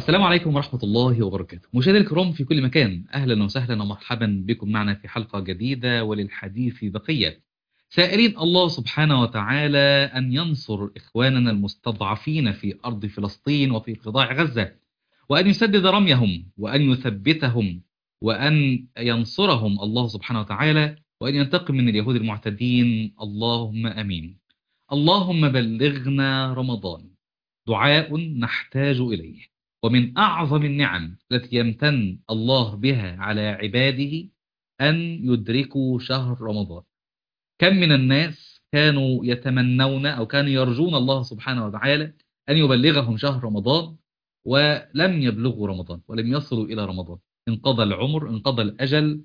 السلام عليكم ورحمة الله وبركاته. مشاهدينا الكرام في كل مكان، أهلا وسهلا ومرحبا بكم معنا في حلقة جديدة وللحديث بقية، سائلين الله سبحانه وتعالى أن ينصر إخواننا المستضعفين في أرض فلسطين وفي قطاع غزة، وأن يسدد رميهم وأن يثبتهم وأن ينصرهم الله سبحانه وتعالى، وأن ينتقم من اليهود المعتدين. اللهم أمين. اللهم بلغنا رمضان، دعاء نحتاج إليه، ومن أعظم النعم التي يمتن الله بها على عباده أن يدركوا شهر رمضان. كم من الناس كانوا يتمنون أو كانوا يرجون الله سبحانه وتعالى أن يبلغهم شهر رمضان، ولم يبلغوا رمضان ولم يصلوا إلى رمضان. انقضى العمر، انقضى الأجل،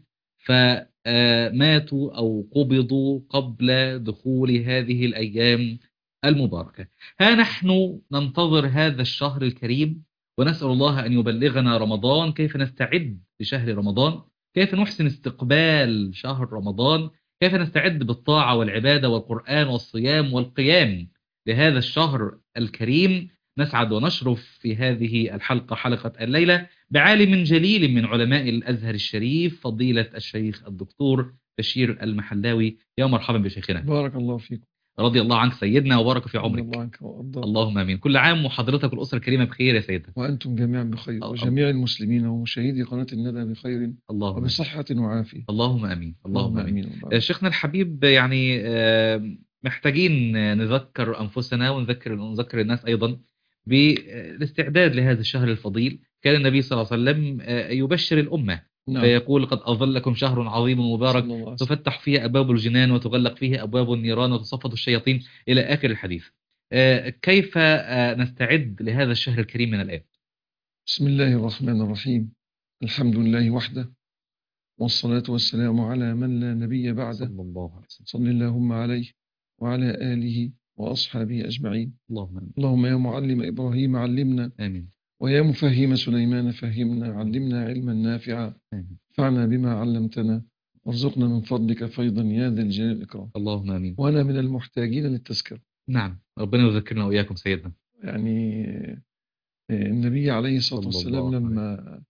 فماتوا أو قبضوا قبل دخول هذه الأيام المباركة. ها نحن ننتظر هذا الشهر الكريم ونسأل الله أن يبلغنا رمضان. كيف نستعد لشهر رمضان؟ كيف نحسن استقبال شهر رمضان؟ كيف نستعد بالطاعة والعبادة والقرآن والصيام والقيام لهذا الشهر الكريم؟ نسعد ونشرف في هذه الحلقة، حلقة الليلة، بعالم جليل من علماء الأزهر الشريف، فضيلة الشيخ الدكتور بشير المحلاوي. يا مرحبا بشيخنا. بارك الله فيكم. رضي الله عنك سيدنا وبارك في رضي الله عمرك. عنك وأرضاك. اللهم امين. كل عام وحضرتك والاسره الكريمه بخير يا سيدنا. وأنتم جميعا بخير، الله وجميع المسلمين ومشاهدي قناة الندى بخير اللهم امين. وبصحة وعافية. اللهم امين. اللهم اللهم امين. أمين وبارك. شيخنا الحبيب، يعني محتاجين نذكر انفسنا ونذكر الناس ايضا بالاستعداد لهذا الشهر الفضيل. كان النبي صلى الله عليه وسلم يبشر الامه نعم. فيقول: قد أظلكم شهر عظيم مبارك، صلى الله عليه وسلم. تفتح فيه أبواب الجنان وتغلق فيه أبواب النيران وتصفد الشياطين، إلى آخر الحديث. كيف نستعد لهذا الشهر الكريم من الآن؟ بسم الله الرحمن الرحيم. الحمد لله وحده، والصلاة والسلام على من لا نبي بعده. صلى الله عليه وسلم. صل اللهم عليه وعلى آله وأصحابه أجمعين. اللهم آمين. اللهم يا معلم إبراهيم علمنا، آمين. ويا مفهم سليمان فهمنا، علمنا علما نافعا، آمين. فعنا بما علمتنا، وارزقنا من فضلك فيضا يا ذا الجلال والإكرام. اللهم آمين. وأنا من المحتاجين للتذكرة. نعم، ربنا يذكرنا وإياكم سيدنا. يعني النبي عليه الصلاة صلى والسلام الله عليه وسلم. لما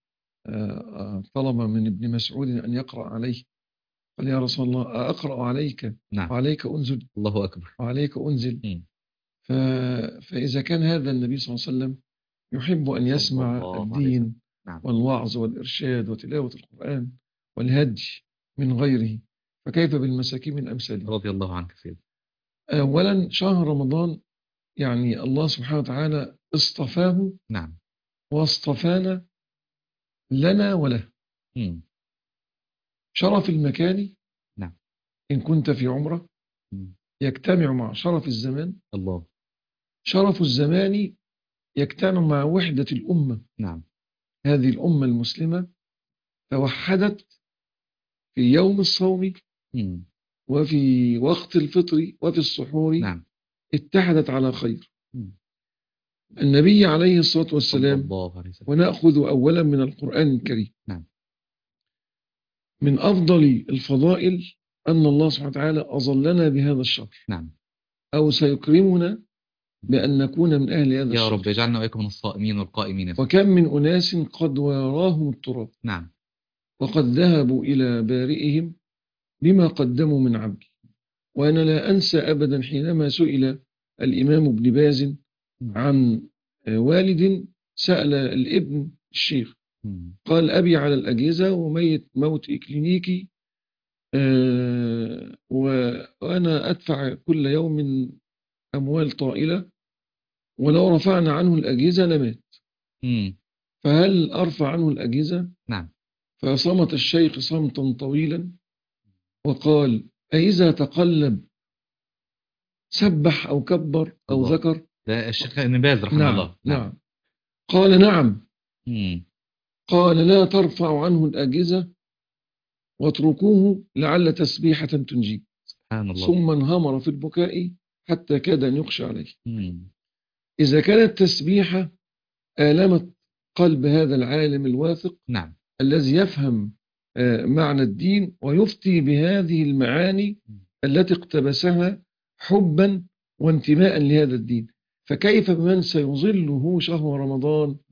طلب من ابن مسعود أن يقرأ عليه، قال: يا رسول الله، أقرأ عليك نعم. وعليك أنزل الله أكبر. وعليك أنزل. مم. فإذا كان هذا النبي صلى الله عليه وسلم يحب أن صلى يسمع الله عليه وسلم. الدين نعم. والوعظ والإرشاد وتلاوة القرآن والهدي من غيره، فكيف بالمساكين من أمثاله؟ رضي الله عنك سيدنا. أولا، شهر رمضان يعني الله سبحانه وتعالى اصطفاه نعم. واصطفانا لنا وله. مم. شرف المكان نعم. إن كنت في عمرة مم. يجتمع مع شرف الزمان، الله. شرف الزمان يجتمع مع وحدة الأمة. نعم. هذه الأمة المسلمة توحدت في يوم الصوم مم. وفي وقت الفطر وفي السحور، نعم. اتحدت على خير. مم. النبي عليه الصلاة صلى والسلام، الله عليه وسلم. ونأخذ أولا من القرآن الكريم، نعم. من أفضل الفضائل أن الله سبحانه وتعالى أظلنا بهذا الشهر، نعم. أو سيكرمنا بأن نكون من أهل هذا يا الشهر. رب اجعلنا وإياكم من الصائمين والقائمين. وكم من أناس قد واراهم التراب، نعم. وقد ذهبوا إلى بارئهم بما قدموا من عمل. وأنا لا أنسى أبدا حينما سئل الإمام ابن باز عن والد سأل الابن الشيخ، قال: أبي على الأجهزة وميت موت إكلينيكي، وأنا أدفع كل يوم أموال طائلة، ولو رفعنا عنه الأجهزة لمات، فهل أرفع عنه الأجهزة؟ نعم. فصمت الشيخ صمتا طويلا وقال: أإذا تقلب سبح أو كبر أو الله. ذكر؟ ده الشيخ ابن باز رحمه نعم. الله. نعم. قال: نعم. مم. قال: لا ترفع عنه الأجهزة واتركوه لعل تسبيحة تنجيه. سبحان الله. ثم انهمر في البكاء حتى كاد أن يخشى عليه. مم. إذا كانت تسبيحة آلمت قلب هذا العالم الواثق، نعم. الذي يفهم معنى الدين ويفتي بهذه المعاني التي اقتبسها حبا وانتماء لهذا الدين، فكيف بمن سيظله شهر رمضان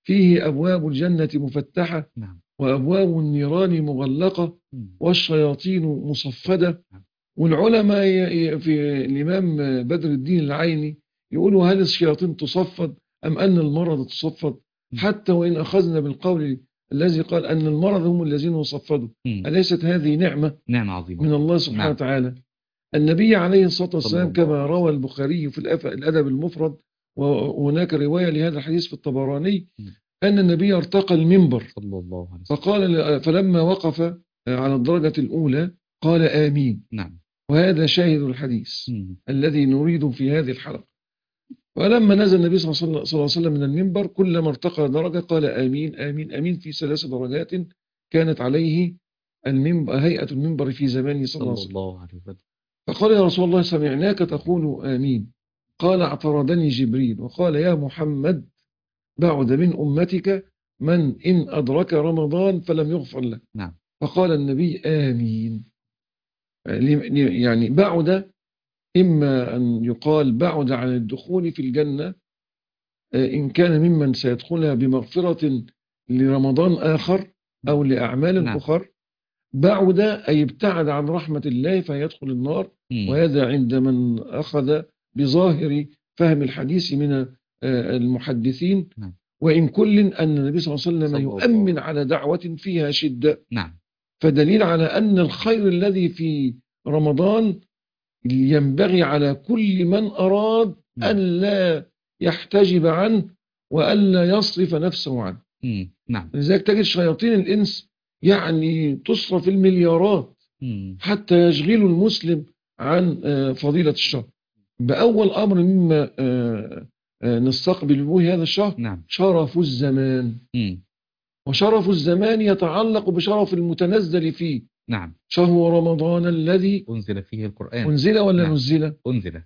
فيه أبواب الجنة مفتحة نعم. وأبواب النيران مغلقة والشياطين مصفدة. نعم. والعلماء في الإمام بدر الدين العيني يقولوا هل الشياطين تصفد أم أن المرض تصفد؟ حتى وإن أخذنا بالقول الذي قال أن المرض هم الذين يصفدوا، أليست هذه نعمة عظيمة من الله سبحانه وتعالى؟ النبي عليه الصلاة والسلام كما روى البخاري في الأدب المفرد، وهناك رواية لهذا الحديث في الطبراني، أن النبي ارتقى المنبر صلى الله عليه وسلم فقال فلما وقف على الدرجة الأولى قال آمين. نعم. وهذا شاهد الحديث الذي نريد في هذه الحلقة. ولما نزل النبي صلى الله عليه وسلم من المنبر كلما ارتقى درجة قال آمين آمين آمين في 3 درجات كانت عليه هيئة المنبر في زمانه صلى الله عليه وسلم. فقال يا رسول الله سمعناك تقول آمين. قال اعترضني جبريل وقال يا محمد بعد من أمتك من إن أدرك رمضان فلم يغفر له. نعم. فقال النبي آمين. يعني بعد إما أن يقال بعد عن الدخول في الجنة إن كان ممن سيدخلها بمغفرة لرمضان آخر أو لأعمال أخر، بعد أي ابتعد عن رحمة الله فيدخل النار. وهذا عند من أخذ بظاهر فهم الحديث من المحدثين. وإن كل أن النبي صلى الله عليه وسلم يؤمن على دعوة فيها شدة. فدليل على أن الخير الذي في رمضان ينبغي على كل من أراد أن لا يحتجب عنه وأن لا يصرف نفسه عنه. لذلك تجد شياطين الإنس يعني تصرف المليارات حتى يشغلوا المسلم عن فضيلة الشهر. بأول أمر مما نستقبل به هذا الشهر شرف الزمان. وشرف الزمان يتعلق بشرف المتنزل فيه. شهر رمضان الذي أنزل فيه القرآن. أنزل ولا نزل؟ أنزل.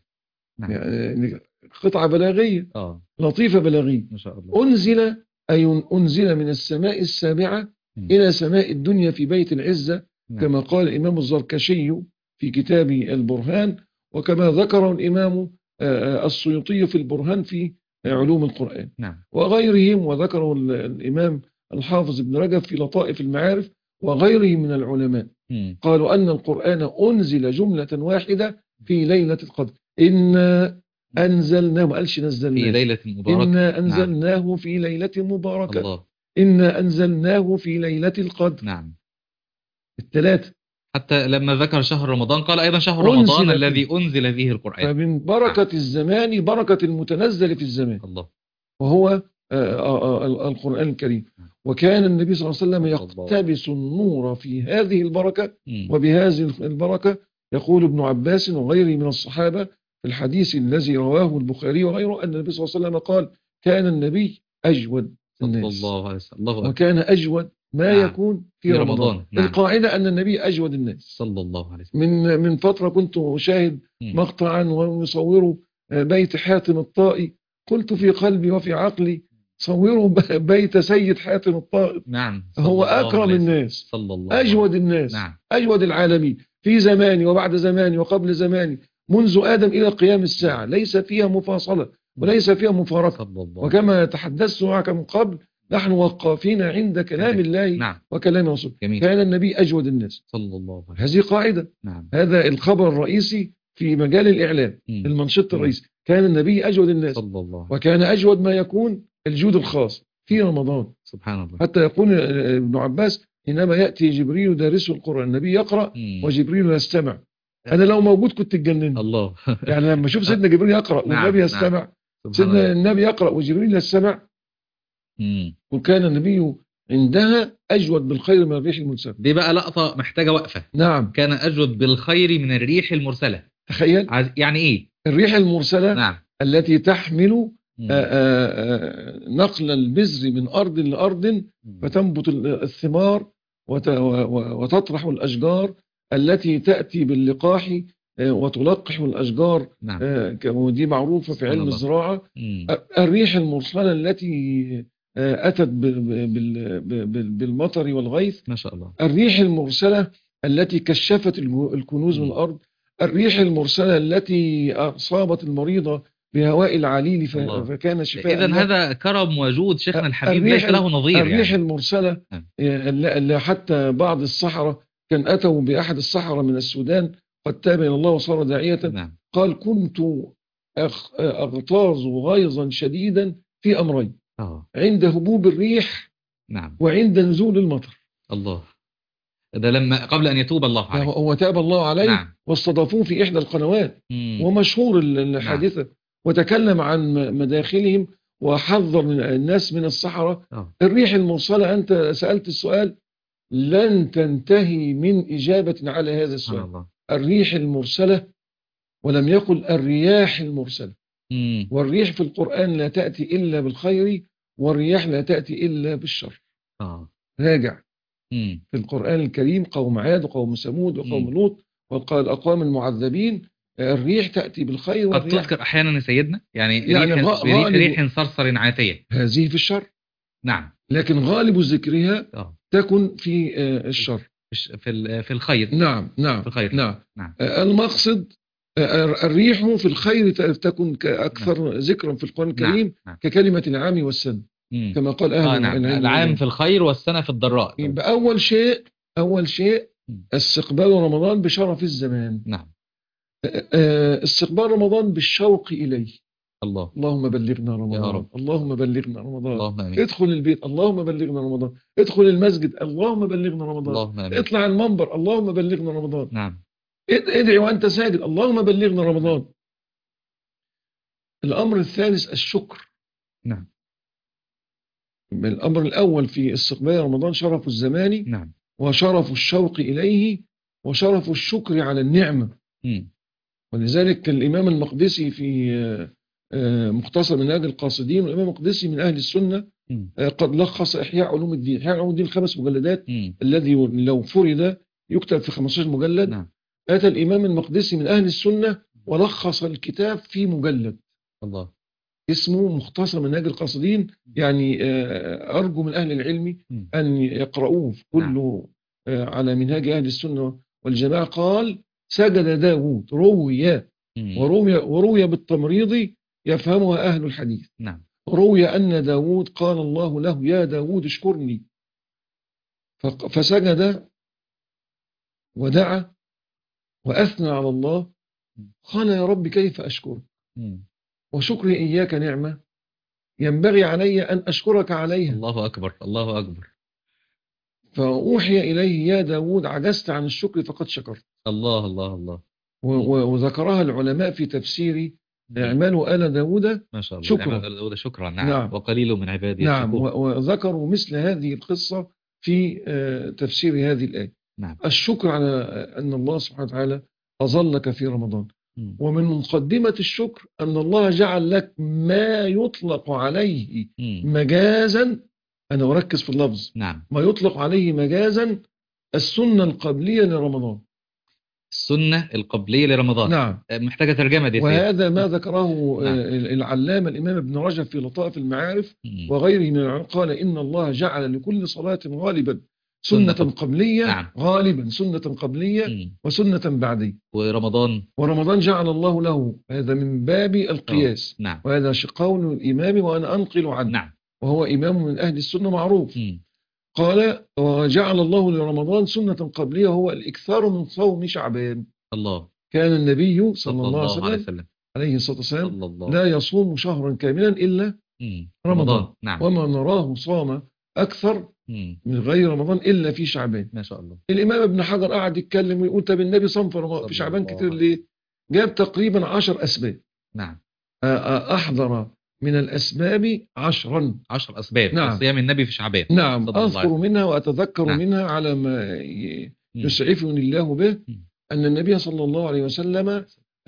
يعني قطعة بلاغية لطيفة بلاغية. ما شاء الله. أنزل أي أنزل من السماء السابعة إلى سماء الدنيا في بيت العزة. كما قال الإمام الزركشي في كتاب البرهان، وكما ذكر الإمام السيوطي في البرهان في علوم القرآن. وغيرهم، وذكره الإمام الحافظ ابن رجب في لطائف المعارف وغيره من العلماء. قالوا أن القرآن أنزل جملة واحدة في ليلة القدر. إنا أنزلناه، ما قالش نزلناه، في ليلة مباركة. إنا أنزلناه في ليلة مباركة. الله. إنا أنزلناه في ليلة القدر. الثلاثة. حتى لما ذكر شهر رمضان قال أيضا شهر رمضان الذي أنزل فيه القرآن. فمن بركة الزمان بركة المتنزل في الزمان. الله. وهو القرآن الكريم. وكان النبي صلى الله عليه وسلم يقتبس النور في هذه البركة. وبهذه البركة يقول ابن عباس وغيره من الصحابة في الحديث الذي رواه البخاري وغيره أن النبي صلى الله عليه وسلم قال كان النبي أجود الناس صلى الله عليه وسلم. وكان أجود ما يكون في رمضان. القاعدة أن النبي أجود الناس صلى الله عليه وسلم. من فترة كنت أشاهد مقطعا ويصوروا بيت حاتم الطائي، قلت في قلبي وفي عقلي صوروا بيت سيد حاتم الطائي. هو أكرم الناس صلى الله أجود الناس. أجود العالمين في زماني وبعد زماني وقبل زماني منذ آدم إلى قيام الساعة، ليس فيها مفاصلة وليس فيها مفارقة. وكما تحدثت معك من قبل نحن وقافين عند كلام الله وكلام رسوله. كان النبي أجود الناس صلى الله عليه وسلم. هذه قاعدة. هذا الخبر الرئيسي في مجال الإعلام. المنشط الرئيسي كان النبي أجود الناس صلى الله. وكان أجود ما يكون الجود الخاص في رمضان. سبحان الله. حتى يقول ابن عباس حينما يأتي جبريل دارسه القرآن، النبي يقرأ وجبريل يستمع. أنا لو موجود كنت اتجننت. الله. يعني لما أشوف سيدنا جبريل يقرأ والنبي يستمع. سيدنا النبي يقرأ وجبريل يستمع. وكان النبي عندها أجود بالخير من الريح المرسلة. دي بقى لقطة محتاجة وقفة. كان أجود بالخير من الريح المرسلة. تخيل يعني إيه الريح المرسلة؟ التي تحمل نقل البذر من أرض لأرض فتنبت الثمار وتطرح الأشجار التي تأتي باللقاح وتلقح الأشجار. ودي معروفة في علم الزراعة. الريح المرسلة التي أتت بالمطر والغيث. ما شاء الله. الريح المرسلة التي كشفت الكنوز من الأرض. الريح المرسلة التي أصابت المريضة بهواء العليل الله. فكان شفاء إذا له. هذا كرم وجود شيخنا الحبيب الريح ليس له نظير الريح يعني. المرسلة نعم. اللي حتى بعض السحرة كان أتوا بأحد السحرة من السودان قد تاب إلى الله وصار داعية، نعم. قال كنت أغتاظ غيظا شديدا في أمرين، عند هبوب الريح نعم. وعند نزول المطر. الله. ده لما قبل أن يتوب الله عليه. هو تاب الله عليه. نعم. واستضافوه في إحدى القنوات ومشهور الحادثة. نعم. وتكلم عن مداخلهم وحذر من الناس من السحرة. الريح المرسلة، أنت سألت السؤال لن تنتهي من إجابة على هذا السؤال. الله. الريح المرسلة، ولم يقل الرياح المرسلة. والريح في القرآن لا تأتي إلا بالخير، والرياح لا تأتي إلا بالشر. راجع في القرآن الكريم قوم عاد وقوم ثمود وقوم لوط وقال الأقوام المعذبين، الريح تأتي بالخير. قد تذكر أحيانا يا سيدنا يعني ريح صرصر عاتية، هذه في الشر. نعم. لكن غالب ذكرها تكن في الشر، في الخير. نعم نعم في الخير. نعم. المقصد الريح في الخير تكن أكثر نعم. ذكرا في القرآن الكريم. نعم. ككلمة العام والسن كما قال أهل نعم. العام في الخير والسنة في الضراء. يبقى أول شيء استقبال رمضان بشرف الزمان. نعم. استقبال رمضان بالشوق إليه. الله. اللهم بلغنا رمضان، اللهم بلغنا رمضان. اللهم آمين. ادخل البيت، اللهم بلغنا رمضان. ادخل المسجد، اللهم بلغنا رمضان. اللهم آمين. اطلع المنبر، اللهم بلغنا رمضان. نعم. ادعي وأنت ساجد، اللهم بلغنا رمضان. الأمر الثالث الشكر. نعم. الأمر الأول في استقبال رمضان شرف الزمان. نعم. وشرف الشوق إليه وشرف الشكر على النعمة. ولذلك الإمام المقدسي في مختصر منهاج القاصدين، والإمام المقدسي من أهل السنة قد لخص إحياء علوم الدين. إحياء علوم الدين 5 مجلدات الذي لو فرد يكتب في 15 مجلد. نعم. أتى الإمام المقدسي من أهل السنة ولخص الكتاب في مجلد. الله. اسمه مختصر منهاج القاصدين. يعني أرجو من أهل العلم أن يقرؤوه كله على منهاج أهل السنة والجماعة. قال سجد داود، وروي بالتمريض يفهمها أهل الحديث. نعم. روي أن داود قال الله له يا داود اشكرني، فسجد ودعا وأثنى على الله. قال يا رب كيف أشكرك، وشكري إياك نعمة ينبغي علي أن أشكرك عليها. الله أكبر، الله أكبر. فأوحي إليه يا داود عجزت عن الشكر فقد شكرت. الله الله الله. وذكرها العلماء في تفسير اعملوا آل داود ما شاء الله شكرا. شكرا. نعم. نعم. وقليل من عبادي نعم. وذكروا مثل هذه القصة في تفسير هذه الآية. نعم. الشكر على أن الله سبحانه وتعالى أظلك في رمضان. ومن مقدمة الشكر أن الله جعل لك ما يطلق عليه مجازا، أنا أركز في اللفظ. نعم. ما يطلق عليه مجازا السنة القبلية لرمضان. السنة القبلية لرمضان. نعم. محتاجة ترجمة دي. وهذا ما ذكره العلامة الإمام ابن رجب في لطائف المعارف وغيره من العلماء. قال إن الله جعل لكل صلاة غالبا سنة قبلية. نعم. غالبا سنة قبلية وسنة بعدية. ورمضان جعل الله له، هذا من باب القياس. نعم. وهذا قول الإمام وأنا أنقل عنه. نعم. وهو إمام من أهل السنة معروف. قال وجعل الله لرمضان سنة قبلية هو الإكثار من صوم شعبان. الله. كان النبي صلى الله عليه وسلم عليه الصلاة والسلام لا يصوم شهرا كاملا إلا رمضان. نعم. وما نراه صام أكثر من غير رمضان إلا في شعبان. ما شاء الله. الإمام ابن حجر قاعد يتكلم ويقول طب النبي صام في شعبان كتير ليه؟ جاب تقريبا 10 أسباب. نعم. أحضر من الأسباب 10 أسباب. نعم. صيام النبي في شعبان. نعم. أذكر منها وأتذكر نعم. منها على ما يسعفني الله به أن النبي صلى الله عليه وسلم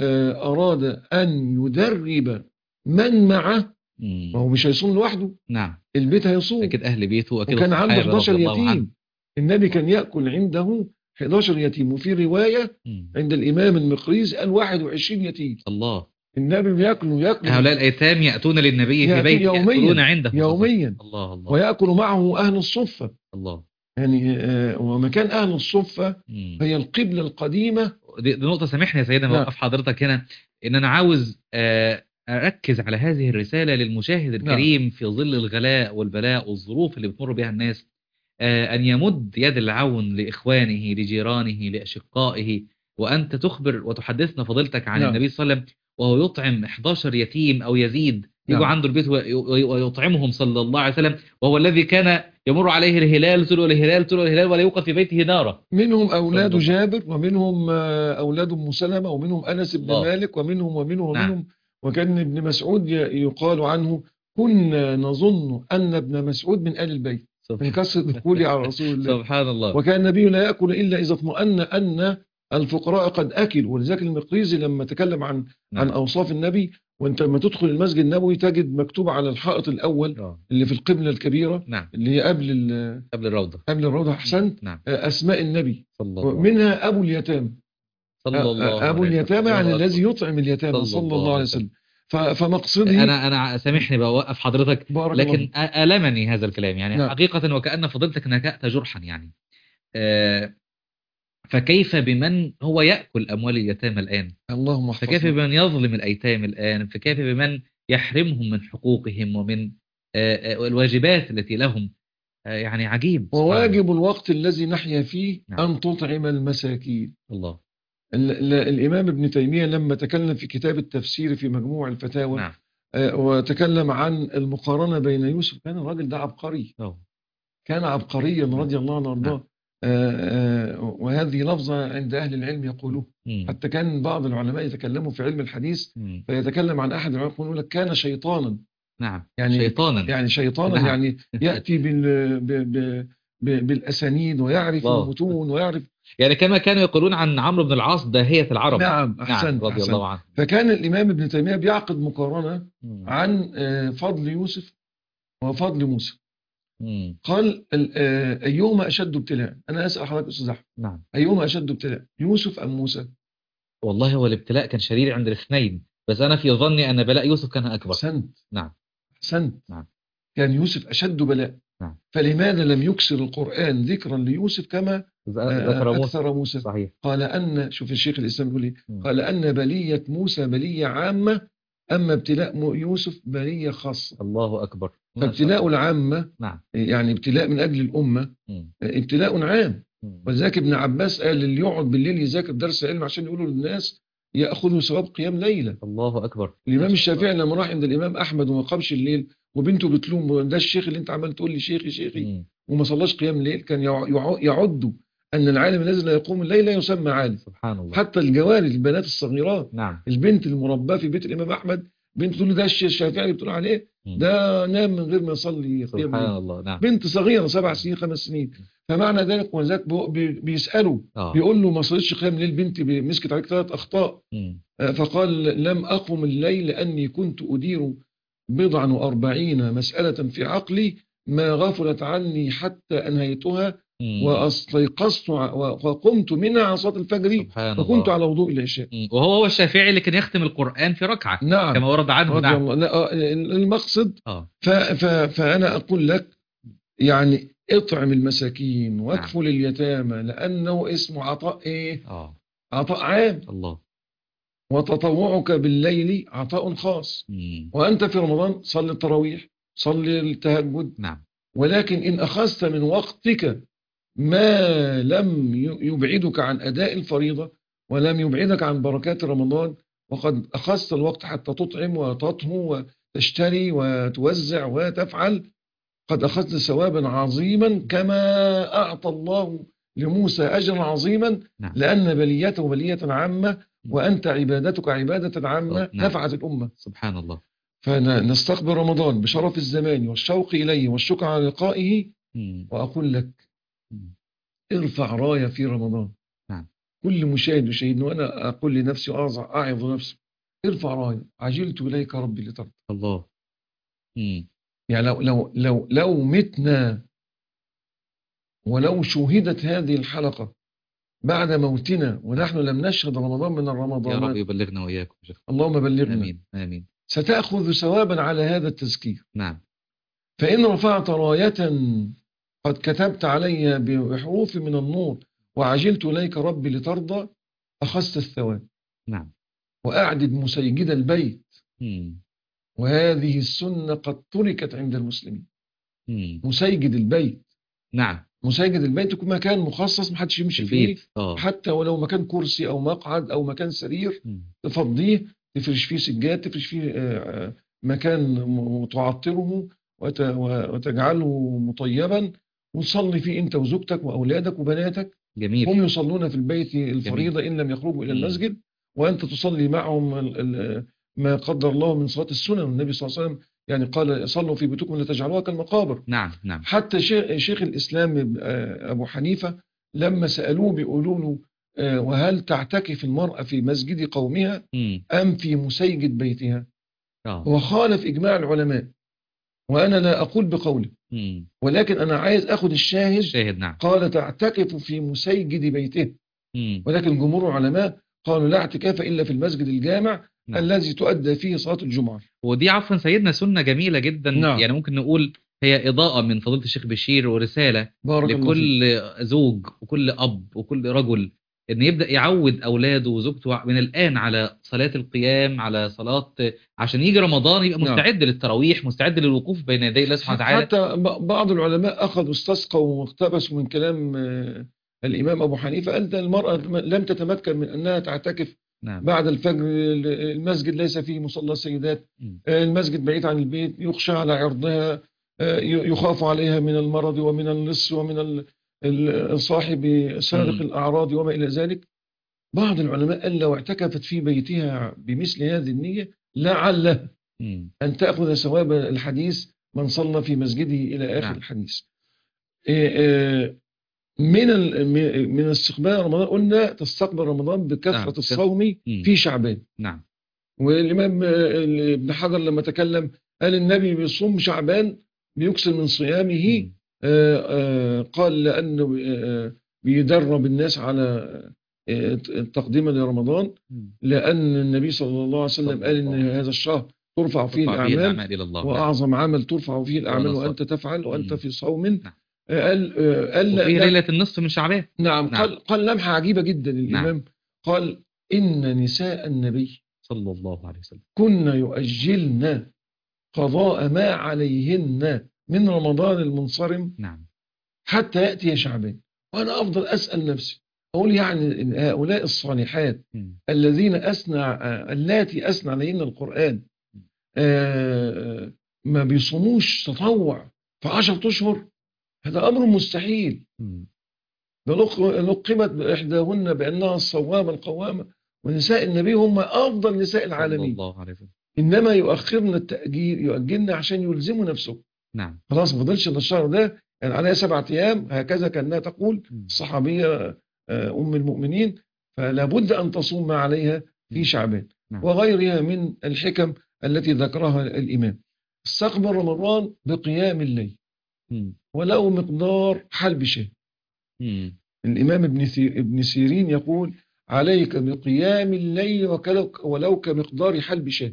أراد أن يدرب من معه. ما هو مش هيصوم لوحده. نعم. البيت هيصوم أكيد أهل بيته أكيد. وكان عنده 11 يتيم. النبي كان يأكل عنده 11 يتيم. وفي رواية عند الإمام المقريز قال 21 يتيم. الله. النبي بيأكل هؤلاء الأيتام يأتون للنبي في بيت يأكلون عنده يوميا. الله الله. ويأكل معه أهل الصفة. الله. يعني ومكان أهل الصفة هي القبلة القديمة. دي نقطة سامحني يا سيدنا، موقف حضرتك هنا إن أنا عاوز أركز على هذه الرسالة للمشاهد الكريم في ظل الغلاء والبلاء والظروف اللي بتمر بها الناس، أن يمد يد العون لإخوانه لجيرانه لأشقائه، وأنت تخبر وتحدثنا فضيلتك عن نعم. النبي صلى الله عليه وسلم وهو يطعم 11 يتيم أو يزيد يجوا نعم. عنده البيت ويطعمهم صلى الله عليه وسلم، وهو الذي كان يمر عليه الهلال طلوع الهلال طلوع الهلال ولا يوقد في بيته نارا. منهم أولاد صلى الله. جابر، ومنهم أولاد أم سلمة، ومنهم أنس بن الله. مالك، ومنهم نعم. وكان ابن مسعود يقال عنه: كنا نظن أن ابن مسعود من آل البيت من كثرة دخوله على رسول الله. سبحان الله. وكان النبي لا يأكل إلا إذا اطمأن أن الفقراء قد أكلوا. ولذلك المقريزي لما تكلم عن نعم. أوصاف النبي، وانت لما تدخل المسجد النبوي تجد مكتوب على الحائط الأول اللي في القبلة الكبيرة، نعم. اللي هي قبل الروضة. قبل الروضة، أحسنت. نعم. أسماء النبي صلى الله. منها أبو اليتامى. صلى الله أبو اليتامى يعني الله الذي يطعم اليتامى صلى الله عليه وسلم. فمقصدي أنا سامحني بوقف حضرتك، لكن ألمني هذا الكلام يعني. نعم. حقيقة وكأن فضيلتك نكأت جرحا يعني. فكيف بمن هو يأكل أموال اليتامى الآن؟ اللهم احفظنا. فكيف بمن يظلم الأيتام الآن؟ فكيف بمن يحرمهم من حقوقهم ومن الواجبات التي لهم؟ يعني عجيب. وواجب الوقت الذي نحيا فيه نعم. أن تطعم المساكين. الله. الإمام ابن تيمية لما تكلم في كتاب التفسير في مجموع الفتاوى، نعم. وتكلم عن المقارنة بين يوسف، كان الراجل ده عبقري. كان عبقريا رضي الله عنه وارضاه. وهذه لفظة عند أهل العلم يقولوه. حتى كان بعض العلماء يتكلموا في علم الحديث فيتكلم عن أحد العلماء يقول لك كان شيطانا. نعم. يعني شيطانا نعم. يعني يأتي بالأسانيد ويعرف المتون ويعرف، يعني كما كانوا يقولون عن عمرو بن العاص داهية العرب. نعم. أحسنت. رضي الله عنه. فكان الإمام ابن تيمية بيعقد مقارنة عن فضل يوسف وفضل موسى. قال أيهما أشد ابتلاء؟ أنا أسأل حضرتك أستاذ أحمد. نعم. أيهما أشد ابتلاء، يوسف أم موسى؟ والله هو الابتلاء كان شديد عند الاثنين، بس أنا في ظني أن بلاء يوسف كان أكبر. أحسنت. نعم. أحسنت. نعم. كان يوسف أشد بلاء. نعم. فلماذا لم يكسر القرآن ذكرا ليوسف كما أكثر موسى؟ صحيح. قال أن، شوف الشيخ الإسلام يقول إيه، قال أن بلية موسى بلية عامة، أما ابتلاء يوسف بلية خاصة. الله أكبر. فابتلاء العامة نعم. يعني ابتلاء من أجل الأمة ابتلاء عام. ولذلك ابن عباس قال اللي يقعد بالليل يذاكر درس علم عشان يقولوا للناس يأخذوا ثواب قيام ليلة. الله أكبر. الإمام الشافعي لما راح عند الإمام أحمد وما قامش الليل وبنته بتلوم، ده الشيخ اللي أنت عمال تقول لي شيخي وما صلاش قيام ليل، كان يعد أن العالم الذي لا يقوم الليل لا يسمى عالم. سبحان الله. حتى الجواري البنات الصغيرات. نعم. البنت المرباه في بيت الإمام أحمد، بنت تقول له ده الشيخ الشافعي اللي بتقول عليه ده نام من غير ما يصلي قيام ليل. سبحان الله. نعم. بنت صغيرة 7 سنين 5 سنين. فمعنى ذلك وذاك بيسأله بيقول له ما صليتش قيام ليل، بنتي مسكت عليك 3 أخطاء. فقال لم أقم الليل لأني كنت أدير 40 مسألة في عقلي ما غفلت عني حتى أنهيتها واستيقظت وقمت منها عن صلاة الفجر وكنت على وضوء العشاء. وهو الشافعي اللي كان يختم القرآن في ركعة. نعم. كما ورد عنه. نعم. المقصد فأنا أقول لك يعني اطعم المساكين واكفل اليتامى، لأنه اسمه عطاء إيه؟ عطاء عام. الله. وتطوعك بالليل عطاء خاص. وأنت في رمضان صلي التراويح، صلي التهجد. نعم. ولكن إن أخذت من وقتك ما لم يبعدك عن أداء الفريضة ولم يبعدك عن بركات رمضان، وقد أخذت الوقت حتى تطعم وتطهو وتشتري وتوزع وتفعل، قد أخذت ثوابا عظيما كما أعطى الله لموسى أجرا عظيما. نعم. لأن بليته بلية عامة وأنت عبادتك عبادة عامة. نعم. نفعت الأمة. سبحان الله. فنستقبل رمضان بشرف الزمان والشوق إليه والشكر على لقائه. وأقول لك ارفع راية في رمضان. نعم. كل مشاهد يشاهدني، وأنا أقول لنفسي أعظ نفسي، ارفع راية عجلت إليك ربي لترضى. الله. يعني لو متنا ولو شوهدت هذه الحلقة بعد موتنا ونحن لم نشهد رمضان من الرمضانات، يا رب يبلغنا وإياكم. اللهم بلغنا. آمين. آمين. ستأخذ ثوابا على هذا التذكير. نعم. فإن رفعت راية قد كتبت علي بحروف من النور وعجلت إليك ربي لترضى، أخذت الثواب. نعم. وأعدد مسيجد البيت مم. وهذه السنة قد تركت عند المسلمين. مم. مسيجد البيت، نعم. مسيجد البيت يكون مكان مخصص محدش في يمشي فيه، البيت. حتى ولو مكان كرسي أو مقعد أو مكان سرير مم. تفضيه، تفرش فيه سجاد، تفرش فيه مكان تعطره وتجعله مطيبا، وتصلي فيه أنت وزوجتك وأولادك وبناتك. جميل. هم يصلون في البيت جميل. الفريضة إن لم يخرجوا إلى مم. المسجد، وأنت تصلي معهم ما قدر الله من صلاة السنن. النبي صلى الله عليه وسلم يعني قال صلوا في بيوتكم لا تجعلوها كالمقابر. نعم. نعم. حتى شيخ الإسلام أبو حنيفة لما سألوه بيقولوا له وهل تعتكف المرأة في مسجد قومها مم. أم في مسيجد بيتها؟ اه. هو خالف إجماع العلماء، وأنا لا أقول بقوله، مم. ولكن أنا عايز أخذ الشاهد. شاهد. نعم. قال تعتكف في مسيجد بيته، مم. ولكن جمهور العلماء قالوا لا اعتكاف إلا في المسجد الجامع نعم. الذي تؤدى فيه صلاة الجمعة. ودي عفوا سيدنا سنة جميلة جدا، نعم. يعني ممكن نقول هي إضاءة من فضيلة الشيخ بشير ورسالة بارك الله فيك. لكل زوج وكل أب وكل رجل، إن يبدأ يعود أولاده وزوجته من الآن على صلاة القيام، على صلاة، عشان يجي رمضان يبقى نعم. مستعد للتراويح، مستعد للوقوف بين يدي الله سبحانه وتعالى. حتى بعض العلماء أخذوا استسقوا واقتبسوا من كلام الإمام أبو حنيفة، قال ده المرأة لم تتمكن من أنها تعتكف نعم. بعد الفجر، المسجد ليس فيه مصلى السيدات، المسجد بعيد عن البيت، يخشى على عرضها، يخاف عليها من المرض ومن اللص ومن صاحب سارق الأعراض وما إلى ذلك. بعض العلماء قال لو اعتكفت في بيتها بمثل هذه النية لعل أن تأخذ ثواب الحديث من صلى في مسجده إلى آخر الحديث. من استقبال رمضان قلنا تستقبل رمضان بكثرة الصوم في شعبان. نعم. والإمام ابن حجر لما تكلم قال النبي بيصوم شعبان بيكسر من صيامه، قال لأنه بيدرب الناس على تقديما لرمضان، لأن النبي صلى الله عليه وسلم قال إن هذا الشهر ترفع فيه الأعمال إلى الله، وأعظم عمل ترفع فيه الأعمال وأنت تفعل وأنت في صوم. نعم. قال وفيه ليلة النصف من شعبان. نعم. قال لمحة عجيبة جدا الإمام. نعم. قال إن نساء النبي صلى الله عليه وسلم كن يؤجلن قضاء ما عليهن من رمضان المنصرم نعم. حتى يأتي شعبان. وأنا أفضل أسأل نفسي أقول يعني إن هؤلاء الصالحات الذين اللاتي أثنى عليهن القرآن ما بيصوموش تطوع في 10 أشهر؟ هذا أمر مستحيل. ده لقبت إحداهن بأنها الصوامة القوامة، ونساء النبي هم أفضل نساء العالمين. الله عليه وسلم. إنما يؤخرنا التأجيل، يؤجلنا عشان يلزموا نفسه. نعم. خلاص ما فضلش الشهر ده يعني عليها 7 أيام هكذا كانها تقول الصحابية أم المؤمنين، فلا بد أن تصوم ما عليها في شعبان. وغيرها من الحكم التي ذكرها الإمام. استقبل رمضان بقيام الليل ولو مقدار حلب شاه. الإمام ابن سيرين يقول عليك بقيام الليل ولو كمقدار حلب شاه.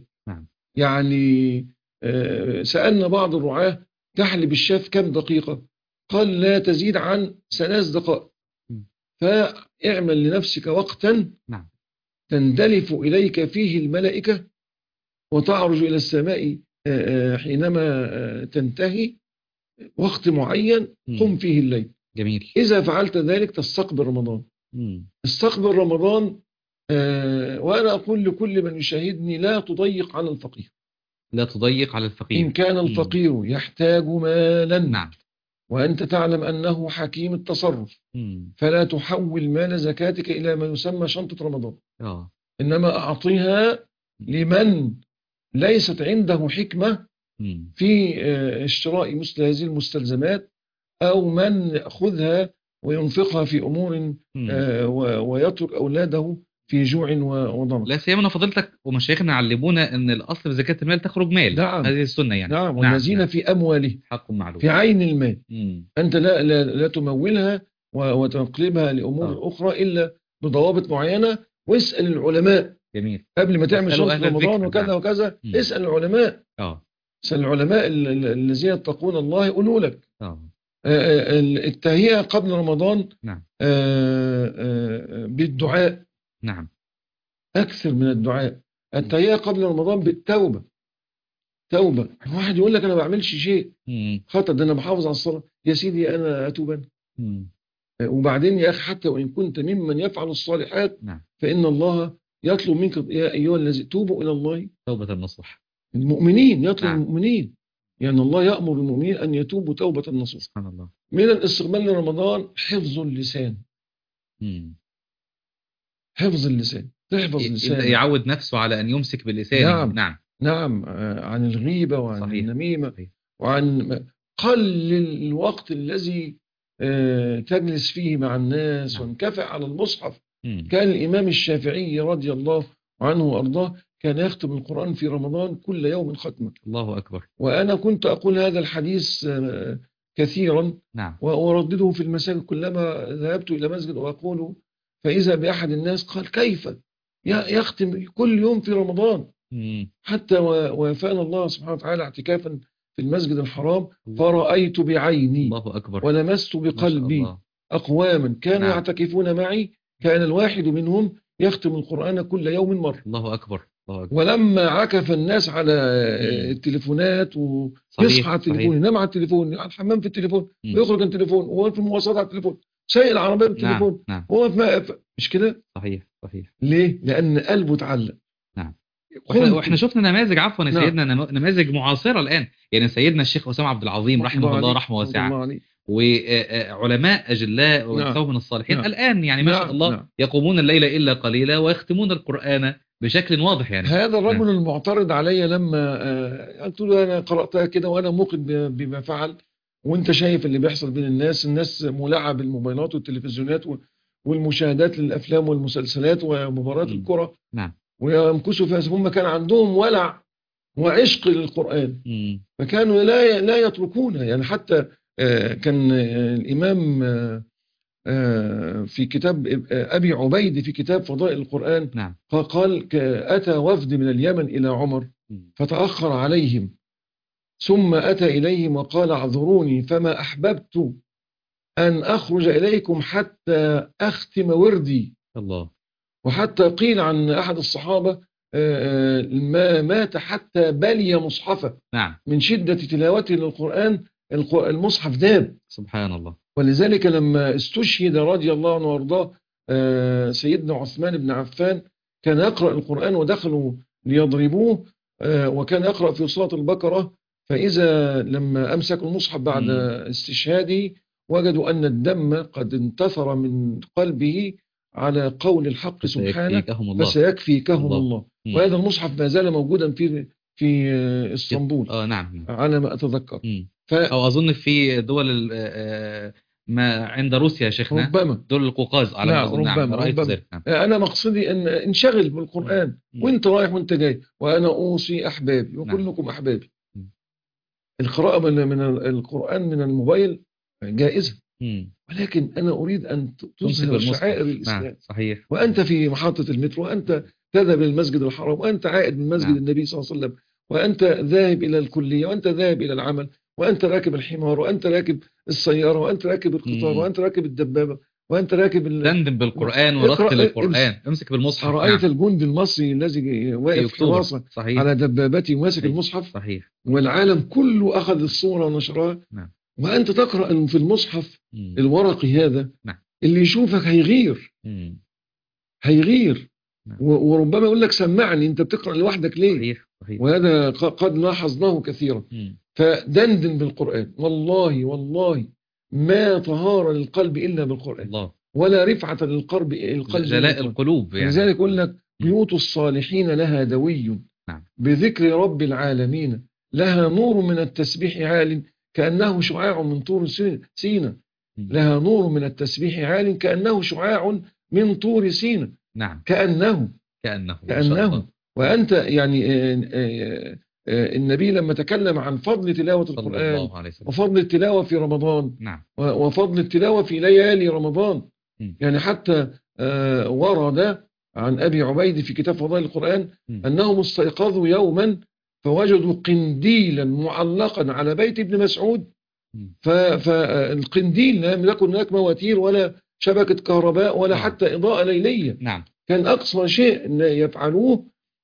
يعني سألنا بعض الرعاة تحلب الشاة كم دقيقة؟ قال لا تزيد عن 3 دقائق. فاعمل لنفسك وقتا تندلف إليك فيه الملائكة وتعرج إلى السماء حينما تنتهي، وقت معين قم فيه الليل. جميل. إذا فعلت ذلك تستقبل رمضان. استقبل رمضان. وأنا أقول لكل من يشاهدني لا تضيق على الفقير. لا تضيق على الفقير. إن كان الفقير يحتاج مالا وأنت تعلم أنه حكيم التصرف فلا تحول مال زكاتك إلى ما يسمى شنطة رمضان. إنما أعطيها لمن ليست عنده حكمة في اشتراء مثل هذه المستلزمات، أو من يأخذها وينفقها في أمور ويترك أولاده في جوع وضنك. لا سيما فضلتك ومشايخنا علمونا أن الأصل في زكاة المال تخرج مال. نعم. هذه السنة يعني. نعم. والذين في أمواله حق معلوم في عين المال. أنت لا تمولها وتنقلبها لأمور أخرى إلا بضوابط معينة. واسأل العلماء. جميل. قبل ما تعمل شنطة رمضان وكذا وكذا اسأل العلماء. اسأل العلماء الذين يتقون الله يقولوا لك. التهيئة قبل رمضان بالدعاء. نعم. أكثر من الدعاء. التهيئة قبل رمضان بالتوبة. توبة. واحد يقول لك أنا ما بعملش شيء خطأ، ده أنا بحافظ على الصلاة. يا سيدي أنا أتوب أنا. وبعدين يا أخي حتى وإن كنت ممن يفعل الصالحات نعم. فإن الله يطلب منك يا أيها الذين توبوا إلى الله توبة النصوح. المؤمنين يطلب نعم. المؤمنين، يعني الله يأمر المؤمنين أن يتوبوا توبة النصوح. سبحان الله. من الاستقبال لرمضان حفظ اللسان. حفظ اللسان، تحفظ لسانك، يعود نفسه على أن يمسك باللسان. نعم. نعم. نعم، عن الغيبة وعن صحيح. النميمة. صحيح. وعن قلل الوقت الذي تجلس فيه مع الناس. نعم. وانكفئ على المصحف. كان الإمام الشافعي رضي الله عنه وأرضاه كان يختم القرآن في رمضان كل يوم ختمة. الله أكبر. وأنا كنت أقول هذا الحديث كثيرا. نعم. وأردده في المساجد كلما ذهبت إلى مسجد وأقوله، فإذا بأحد الناس قال كيف يختم كل يوم في رمضان؟ حتى وفانا الله سبحانه وتعالى اعتكافا في المسجد الحرام فرأيت بعيني الله أكبر. ولمست بقلبي أقواما كانوا يعتكفون معي كان الواحد منهم يختم القرآن كل يوم مرة. الله أكبر. الله أكبر. ولما عكف الناس على التليفونات ويصحى على التليفون، ينام على التليفون، على الحمام في التليفون، ويخرج من التليفون، وهو في المواصلات على التليفون، سايق العربية بالتليفون. نعم. هو مش كده؟ صحيح. صحيح. ليه؟ لأن قلبه اتعلق. نعم. واحنا شفنا نماذج، عفوا يا سيدنا، نماذج معاصرة الآن، يعني سيدنا الشيخ أسامة عبد العظيم رحمه الله رحمه واسعة، وعلماء أجلاء ومن الصالحين الآن يعني ما شاء الله يقومون الليل إلا قليلا ويختمون القرآن بشكل واضح. يعني هذا الرجل المعترض علي لما قلت له أنا قرأتها كده وأنا موقن بما فعل، وانت شايف اللي بيحصل بين الناس مولعة بالموبايلات والتلفزيونات والمشاهدات للأفلام والمسلسلات ومباريات الكرة. نعم. ويمكسوا فيها. هم كان عندهم ولع وعشق للقرآن. فكانوا لا يتركونه. يعني حتى كان الإمام في كتاب أبي عبيد في كتاب فضائل القرآن. نعم. قال أتى وفد من اليمن إلى عمر فتأخر عليهم، ثم أتى إليهم وقال اعذروني فما أحببت أن أخرج إليكم حتى أختم وردي. الله. وحتى قيل عن أحد الصحابة ما مات حتى بلي مصحفه. نعم. من شدة تلاوته للقرآن المصحف داب. سبحان الله. ولذلك لما استشهد رضي الله عنه وارضاه سيدنا عثمان بن عفان كان يقرأ القرآن ودخلوا ليضربوه، وكان يقرأ في سورة البقرة، فإذا لما أمسكوا المصحف بعد استشهاده وجدوا أن الدم قد انتثر من قلبه على قول الحق سبحانه فسيكفيكهم الله. وهذا المصحف ما زال موجودا في اسطنبول. نعم. على ما أتذكر. أو أظن في دول ما عند روسيا يا شيخنا، ربما دول القوقاز على ما أظن. نعم. ربما. أنا مقصدي أن انشغل بالقرآن وانت رايح وانت جاي. وأنا أوصي أحبابي وكلكم أحبابي القراءة من القرآن من الموبايل جائزة، ولكن أنا أريد أن تظهر شعائر الإسلام. صحيح. وأنت في محطة المترو، وأنت تذهب إلى المسجد الحرام، وأنت عائد من مسجد النبي صلى الله عليه وسلم، وأنت ذاهب إلى الكلية، وأنت ذاهب إلى العمل، وأنت راكب الحمار، وأنت راكب السيارة، وأنت راكب القطار، وأنت راكب الدبابة، وأنت راكب دندن بالقرآن ورتل القرآن، امسك بالمصحف. رأيت الجندي المصري الذي واقف حراسة على دبابته وماسك المصحف. صحيح. والعالم كله أخذ الصورة ونشرها. وأنت تقرأ في المصحف الورقي هذا. اللي يشوفك هيغير. وربما يقول لك سمعني، أنت بتقرأ لوحدك ليه؟ صحيح. وهذا قد لاحظناه كثيرا. فدندن بالقرآن. والله ما طهارة للقلب إلا بالقرآن. الله. ولا رفعة للقلب جلاء القلوب. يعني لذلك يقول لك بيوت الصالحين لها دوي بذكر رب العالمين، لها نور من التسبيح عال كأنه شعاع من طور سينا. لها نور من التسبيح عال كأنه شعاع من طور سينا. نعم. كأنه. وأنت يعني النبي لما تكلم عن فضل تلاوة القرآن وفضل التلاوة في رمضان. نعم. وفضل التلاوة في ليالي رمضان. يعني حتى ورد عن أبي عبيد في كتاب فضائل القرآن أنهم استيقظوا يوما فوجدوا قنديلا معلقا على بيت ابن مسعود. فالقنديل لم يكن هناك مواتير ولا شبكة كهرباء ولا حتى إضاءة ليلية. نعم. كان أقصى شيء يفعلوه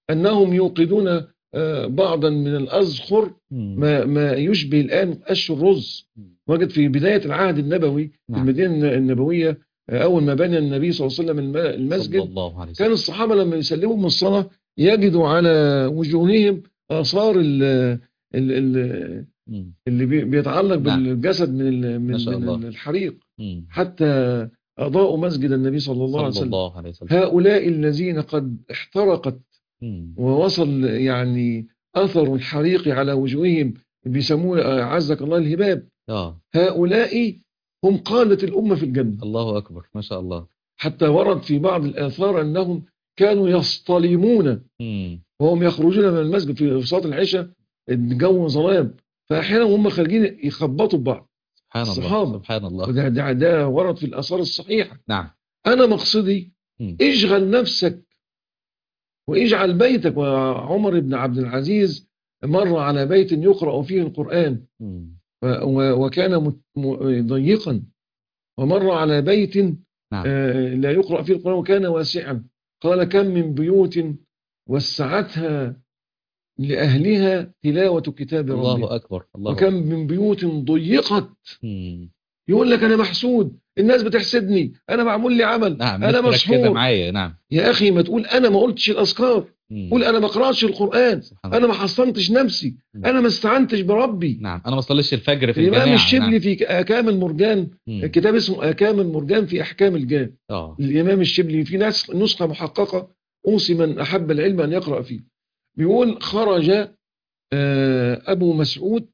أنهم يوقدون بعضا من الأزخر مم. ما يشبه الآن قش الرز. وجد في بداية العهد النبوي في نعم. المدينة النبوية أول ما بنى النبي صلى الله عليه وسلم صلى المسجد، الله عليه كان وسلم. الصحابة لما يسلموا من الصلاة يجدوا على وجوههم آثار ال- مم. اللي بيتعلق نعم. بالجسد ما شاء من الله. الحريق، مم. حتى أضاءوا مسجد النبي صلى الله عليه صلى وسلم. الله عليه وسلم. هؤلاء الذين قد احترقت مم. ووصل يعني أثر الحريق على وجوههم، بيسموه عزك الله الهباب، هؤلاء هم قادة الأمة في الجنة. الله أكبر، ما شاء الله. حتى ورد في بعض الآثار أنهم كانوا يصطلمون وهم يخرجون من المسجد في صلاة العشاء، الجو ظلام، فأحيانا هم خارجين يخبطوا ببعض. سبحان الصحابة. الله، سبحان الله. ده ورد في الآثار الصحيحة. نعم. أنا مقصدي اشغل نفسك واجعل بيتك. وعمر بن عبد العزيز مر على بيت يقرأ فيه القرآن وكان ضيقا، ومر على بيت نعم. لا يقرأ فيه القرآن وكان واسعا. قال كم من بيوت وسعتها لأهلها تلاوة كتاب ربها، الله أكبر، الله وكم أكبر. من بيوت ضيقت. يقول لك أنا محسود، الناس بتحسدني، أنا معمول لي عمل، نعم. أنا مسحور. معايا. نعم. يا أخي ما تقول أنا ما قلتش الأذكار، قول أنا ما قرأتش القرآن، أنا ما حصنتش نفسي، أنا ما استعنتش بربي. نعم. أنا ما صليش الفجر في الجامعة. الإمام الشبلي في أحكام المرجان، كتاب اسمه أحكام المرجان في أحكام الجان، الإمام الشبلي في نسخة محققة، أوصي من أحب العلم أن يقرأ فيه. بيقول خرج أبو مسعود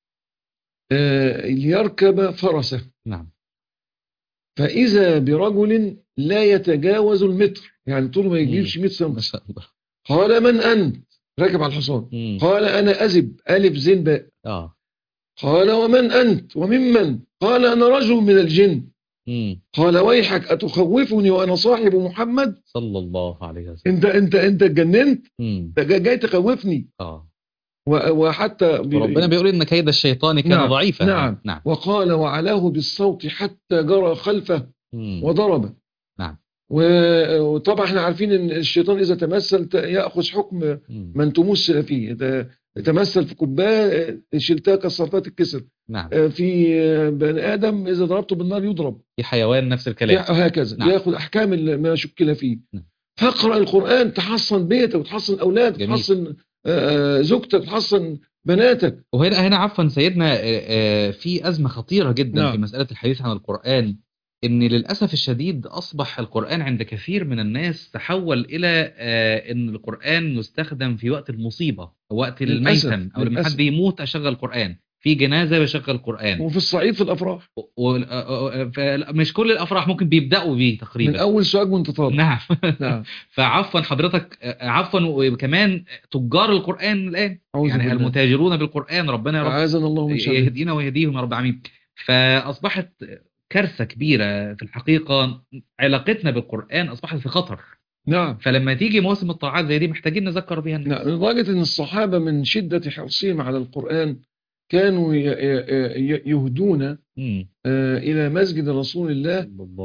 ليركب فرسه. نعم. فإذا برجل لا يتجاوز المتر، يعني طول ما يجيبش 100 سم. قال من أنت؟ راكب على الحصان. قال أنا أزب ألف زين باء. قال ومن أنت وممن؟ قال أنا رجل من الجن. قال ويحك أتخوفني وأنا صاحب محمد صلى الله عليه وسلم. أنت اتجننت؟ جاي تخوفني. وحتى ربنا بيقول إن كيد الشيطان كان ضعيفا. نعم. وقال وعلاه بالصوت حتى جرى خلفه وضربه. نعم. وطبعا احنا عارفين ان الشيطان اذا تمثل ياخذ حكم من تمس فيه. تمثل في كوبايه شلتها كسرتها تتكسر. نعم. في بني ادم اذا ضربته بالنار يضرب. في حيوان نفس الكلام. هكذا. نعم. ياخذ احكام ما شكل فيه. نعم. فاقرأ القرآن تحصن بيتك وتحصن اولادك وتحصن زوجتك وتحصن بناتك. وهنا عفوا سيدنا في أزمة خطيرة جدا. نعم. في مسألة الحديث عن القرآن، إن للأسف الشديد أصبح القرآن عند كثير من الناس تحول إلى إن القرآن يستخدم في وقت المصيبة، وقت الميتم، أو لما حد يموت أشغل القرآن، في جنازة بشغل القرآن، وفي الصعيد في الأفراح. مش كل الأفراح ممكن بيبدأوا بيه تقريبا من أول سواج وانت طالع. نعم. نعم. فعفوا حضرتك، عفوا، وكمان تجار القرآن الآن، يعني المتاجرون بالقرآن، ربنا يا رب أعاذنا الله من شر يهدينا ويهديهم يا رب العالمين. فأصبحت كارثة كبيرة في الحقيقة. علاقتنا بالقرآن أصبحت في خطر. نعم. فلما تيجي مواسم الطاعات زي دي محتاجين نذكر بها الناس. نعم. لدرجة أن الصحابة من شدة حرصهم على القرآن كانوا يهدون إلى مسجد رسول الله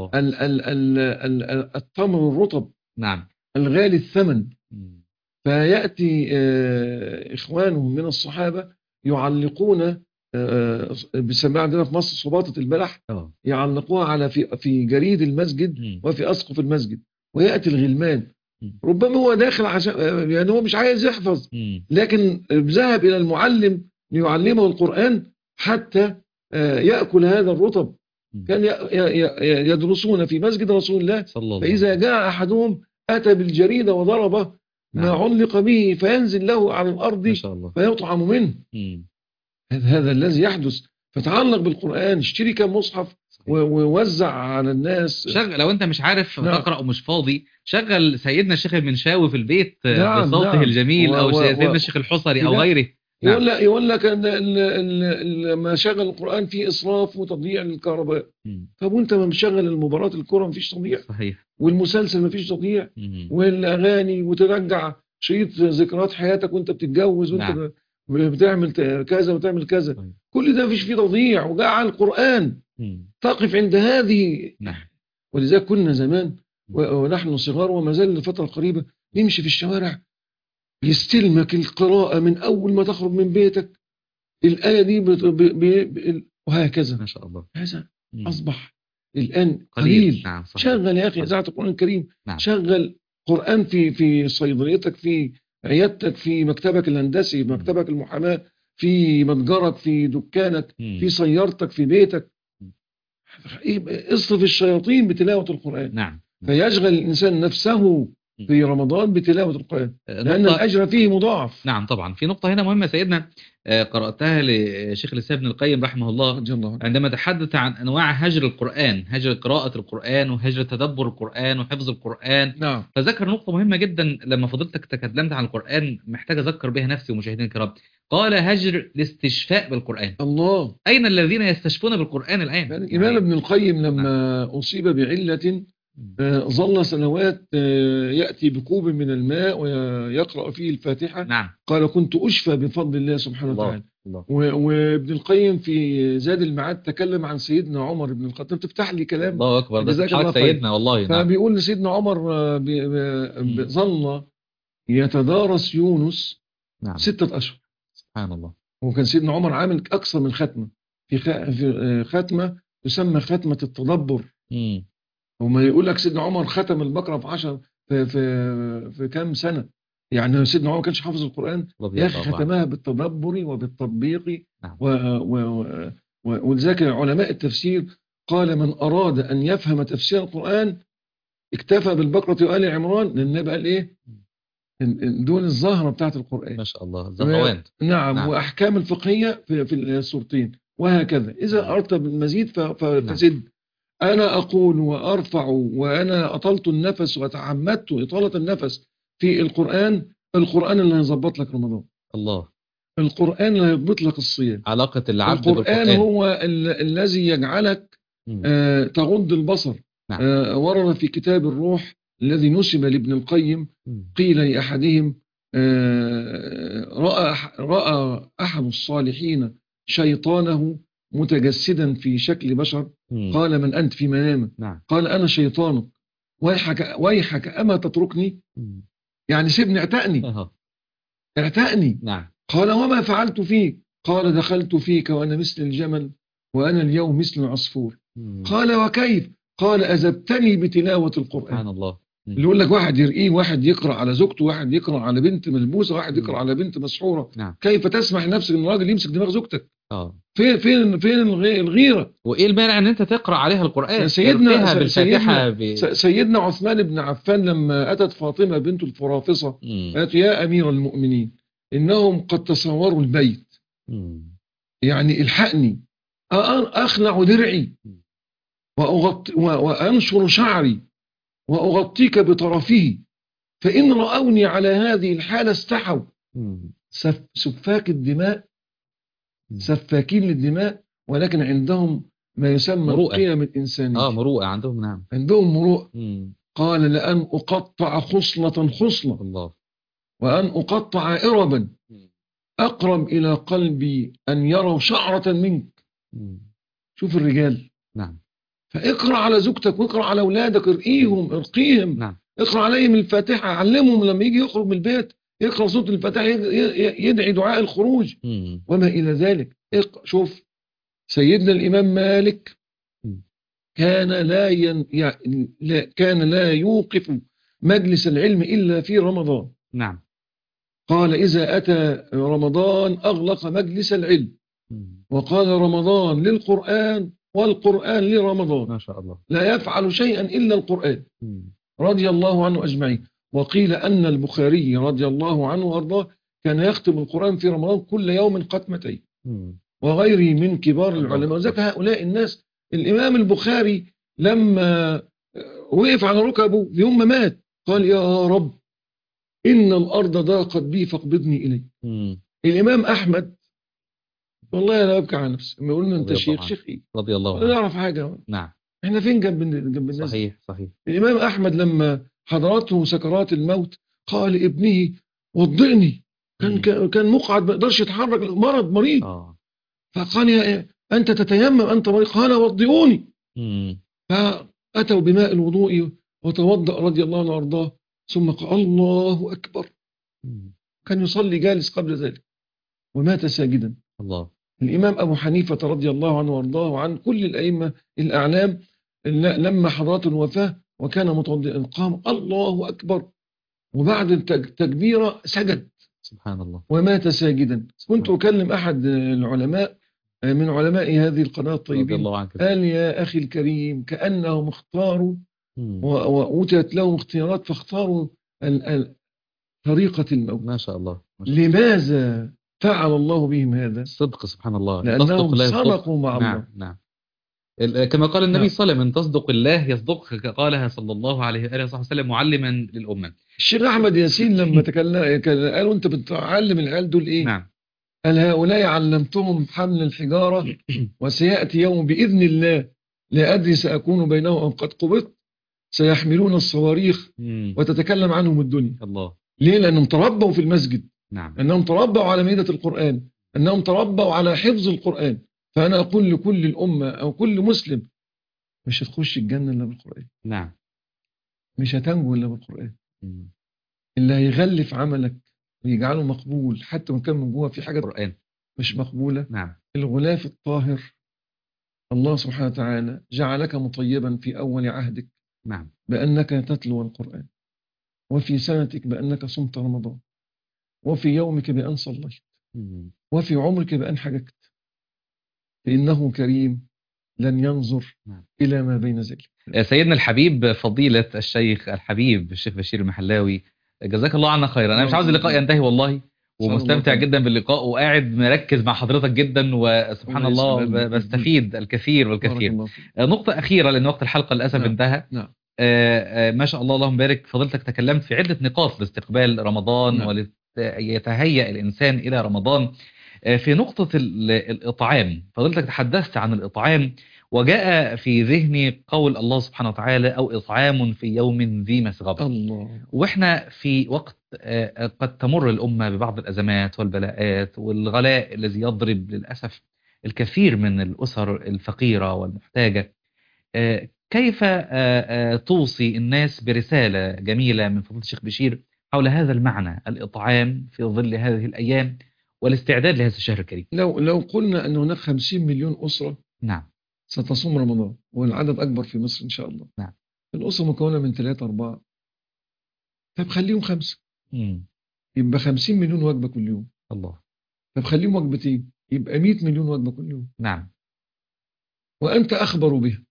التمر الرطب. نعم. الغالي الثمن. فيأتي إخوانهم من الصحابة يعلقون بيسموها عندنا في مصر صباطة البلح، يعلقوها على في جريد المسجد وفي أسقف المسجد. ويأتي الغلمان، ربما هو داخل عشان يعني هو مش عايز يحفظ، لكن ذهب إلى المعلم ليعلمه القرآن حتى يأكل هذا الرطب. كان يدرسون في مسجد رسول الله، فإذا جاء أحدهم أتى بالجريدة وضربه ما علق به فينزل له على الأرض فيطعم منه. هذا الذي يحدث. فتعلق بالقرآن، اشتري كم مصحف ووزع على الناس. لو انت مش عارف تقرأ ومش فاضي، شغل سيدنا الشيخ المنشاوي في البيت بصوته الجميل، او سيدنا الشيخ الحصري او غيره. يقول لك لما شغل القرآن فيه إسراف وتضييع للكهرباء. طب وانت ما مشغل المباراة الكرة مفيش تضييع، صحيح، والمسلسل مفيش تضييع، والأغاني، وترجع شريط ذكريات حياتك وانت بتتجوز وانت بتعمل كذا وتعمل كذا. كل ده مفيش فيه تضييع. وجاء القرآن تقف عند هذه. ولذلك كنا زمان ونحن صغار وما زال لفترة قريبة نمشي في الشوارع يستلمك القراءة من أول ما تخرج من بيتك، الآية دي وهكذا. ما شاء الله. هذا مم. أصبح الآن قليل. قليل. نعم صحيح. شغل يا أخي صحيح. إذاعة القرآن الكريم، نعم. شغل قرآن في صيدليتك، في عيادتك، في مكتبك الهندسي، في مكتبك المحاماة، في متجرك، في دكانك، في سيارتك، في بيتك. اصرف الشياطين بتلاوة القرآن. نعم. فيشغل الإنسان نفسه في رمضان بتلاوة القرآن، لأن الأجر فيه مضاعف. نعم طبعا. في نقطة هنا مهمة سيدنا قرأتها لشيخ الإسلام ابن القيم رحمه الله عندما تحدث عن أنواع هجر القرآن، هجر قراءة القرآن، وهجر تدبر القرآن، وحفظ القرآن. نعم. فذكر نقطة مهمة جدا لما فضلتك تكلمت عن القرآن، محتاج أذكر بها نفسي ومشاهدين الكرام. قال هجر الاستشفاء بالقرآن. الله. أين الذين يستشفون بالقرآن الآن؟ يعني الإمام ابن القيم لما أصيب بعلة ظل سنوات يأتي بكوب من الماء ويقرأ فيه الفاتحة. نعم. قال كنت أشفى بفضل الله سبحانه وتعالى. وابن القيم في زاد المعاد تكلم عن سيدنا عمر بن الخطاب. تفتح لي كلام. الله أكبر. ده حق سيدنا والله. فبيقول لسيدنا عمر ظل يتدارس يونس 6 أشهر. سبحان الله. وكان سيدنا عمر عامل أكثر من ختمة، في ختمة تسمى ختمة التدبر. وما يقول لك سيدنا عمر ختم البقرة في كام سنة. يعني سيدنا عمر ما كانش حافظ القرآن، يا أخي ختمها بالتدبر وبالتطبيق. ولذلك علماء التفسير قال من أراد أن يفهم تفسير القرآن اكتفى بالبقرة وآل عمران، لأن النبي قال إيه دول الزهرة بتاعت القرآن. ما شاء الله. الزهروان. نعم. وأحكام الفقهية في السورتين وهكذا. إذا أردت بالمزيد فزد. أنا أقول وأرفع، وأنا أطلت النفس وتعمدت إطالة النفس في القرآن اللي هيظبط لك رمضان. الله. القرآن اللي هيضبط لك الصيام. علاقة العبد القرآن هو الذي يجعلك تغض البصر. ورد في كتاب الروح الذي نسب لابن القيم قيل لأحدهم رأى أحد الصالحين شيطانه متجسدا في شكل بشر. قال من أنت في منامك؟ قال أنا شيطانك. ويحك أما تتركني؟ يعني سيبني اعتقني. قال وما فعلت فيك؟ قال دخلت فيك وأنا مثل الجمل وأنا اليوم مثل العصفور. قال وكيف؟ قال أذبتني بتلاوة القرآن. سبحان الله. اللي يقول لك واحد يرقيه، واحد يقرأ على زوجته، واحد يقرأ على بنت ملبوسة، واحد يقرأ على بنت مسحورة. كيف تسمح نفسك ان الراجل يمسك دماغ زوجتك؟ فين الغيرة؟ وايه المانع ان انت تقرأ عليها القرآن؟ سيدنا عثمان بن عفان لما اتت فاطمة بنت الفرافصة قالت يا امير المؤمنين انهم قد تصوروا البيت، يعني الحقني اخلع درعي وانشر شعري وأغطيك بطرفه، فإن رأوني على هذه الحالة استحوا. سفاك الدماء، سفاكين للدماء، ولكن عندهم ما يسمى القيم الإنسانية. مروءة عندهم. نعم عندهم مروءة. قال لأن أقطع خصلة الله، وأن أقطع إربا أقرب إلى قلبي أن يروا شعرة منك. شوف الرجال. نعم. فاقرأ على زوجتك واقرأ على أولادك، ارقيهم. نعم. اقرأ عليهم الفاتحة، علمهم لما يجي يخرج من البيت يقرأ صوت الفاتحة، يدعي دعاء الخروج وما إلى ذلك. شوف سيدنا الإمام مالك كان لا يوقف مجلس العلم إلا في رمضان. نعم. قال إذا أتى رمضان أغلق مجلس العلم، وقال رمضان للقرآن والقرآن لرمضان. ما شاء الله. لا يفعل شيئا إلا القرآن. رضي الله عنه أجمعين. وقيل أن البخاري رضي الله عنه وأرضاه كان يختم القرآن في رمضان كل يوم ختمتين، وغيره من كبار العلماء. وذلك هؤلاء الناس، الإمام البخاري لما وقف على ركبه في يوم ما مات قال يا رب إن الأرض ضاقت بي فاقبضني إليه. الإمام أحمد والله انا ببكي على نفسي لما يقول لنا انت شيخ ايه رضي الله عنه، لا نعرف حاجه. نعم. احنا فين جنب الناس؟ صحيح. الامام احمد لما حضرته سكرات الموت قال ابنه وضعني، كان مقعد ما يقدرش يتحرك، مريض. فقال يا انت تتيمم انت مريض؟ قال وضعوني. فاتوا بماء الوضوء وتوضأ رضي الله عنه وارضاه، ثم قال الله اكبر. كان يصلي جالس قبل ذلك ومات ساجدا. الله. الإمام أبو حنيفة رضي الله عنه وارضاه وعن كل الأئمة الأعلام لما حضرته الوفاة وكان متوضئا قام الله أكبر وبعد التكبيرة سجد سبحان الله. ومات ساجدا. كنت أكلم أحد العلماء من علماء هذه القناة رضي الطيبين، الله عنك. قال يا أخي الكريم كأنهم اختاروا وأوتيت لهم اختيارات فاختاروا طريقة الموت. ما شاء الله. ما شاء الله. لماذا فعل الله بهم هذا؟ الصدق سبحان الله. لأنهم لا صدقوا مع الله. نعم نعم. كما قال النبي نعم. صلى الله عليه وسلم من تصدق الله يصدقك، قالها صلى الله عليه وآله وصحبه وسلم معلما للأمة. الشيخ أحمد ياسين لما تكلم قالوا أنت بتعلم العيال دول إيه؟ نعم. قال هؤلاء علمتهم حمل الحجارة وسيأتي يوم بإذن الله لا أدري سأكون بينهم أم قد قبضت سيحملون الصواريخ وتتكلم عنهم الدنيا. الله. ليه؟ لأنهم تربوا في المسجد. نعم. أنهم تربوا على مائدة القرآن، أنهم تربوا على حفظ القرآن. فأنا أقول لكل الأمة أو كل مسلم مش هتخش الجنة إلا بالقرآن. نعم. مش هتنجو إلا بالقرآن. اللي هيغلف عملك ويجعله مقبول حتى وإن كان من جوه في حاجة القرآن مش مقبولة. نعم. الغلاف الطاهر الله سبحانه وتعالى جعلك مطيبا في أول عهدك. نعم. بأنك تتلو القرآن، وفي سنتك بأنك صمت رمضان، وفي يومك بأن صليت، وفي عمرك بأن حججت. فإنه كريم لن ينظر إلى ما بين ذلك. سيدنا الحبيب فضيلة الشيخ الحبيب الشيخ بشير المحلاوي، جزاك الله عنا خيرا. أنا مش عاوز اللقاء ينتهي والله، ومستمتع جدا باللقاء وقاعد مركز مع حضرتك جدا، وسبحان الله بستفيد الكثير والكثير. نقطة أخيرة لأن وقت الحلقة للأسف انتهى. نعم. ما شاء الله اللهم بارك، فضلتك تكلمت في عدة نقاط لاستقبال رمضان وليتهيأ الإنسان إلى رمضان. في نقطة الإطعام فضلتك تحدثت عن الإطعام، وجاء في ذهني قول الله سبحانه وتعالى أو إطعام في يوم ذي مسغبة. الله. وإحنا في وقت قد تمر الأمة ببعض الأزمات والبلاءات والغلاء الذي يضرب للأسف الكثير من الأسر الفقيرة والمحتاجة. كيف توصي الناس برسالة جميلة من فضيلة الشيخ بشير حول هذا المعنى الإطعام في ظل هذه الأيام والاستعداد لهذا الشهر الكريم؟ لو قلنا أن هناك 50 مليون أسرة نعم ستصوم رمضان، والعدد أكبر في مصر إن شاء الله. نعم. الأسرة مكونة من 3-4، طب خليهم 5، يبقى 50 مليون وجبة كل يوم. الله. طب خليهم وجبتين، يبقى 100 مليون وجبة كل يوم. نعم. وأنت أخبر به.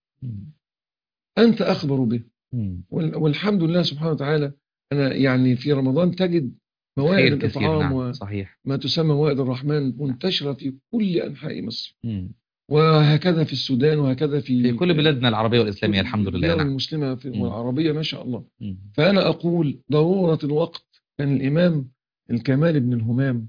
أنت أخبر به. والحمد لله سبحانه وتعالى. أنا يعني في رمضان تجد موائد الإطعام وما تسمى موائد الرحمن منتشرة في كل أنحاء مصر. وهكذا في السودان وهكذا في كل بلادنا العربية والإسلامية الحمد لله. نعم. المسلمة والعربية ما شاء الله. فأنا أقول ضرورة الوقت. كان الإمام الكمال بن الهمام